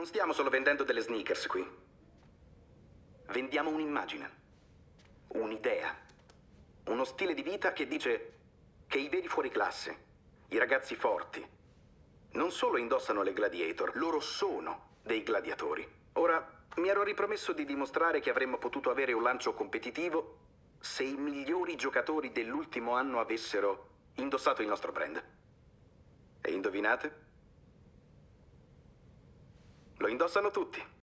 stiamo solo vendendo delle sneakers qui. Vendiamo un'immagine, un'idea, uno stile di vita che dice che i veri fuoriclasse, i ragazzi forti, non solo indossano le Gladiator, loro sono dei gladiatori. Ora, mi ero ripromesso di dimostrare che avremmo potuto avere un lancio competitivo se i migliori giocatori dell'ultimo anno avessero indossato il nostro brand. E indovinate? Lo indossano tutti.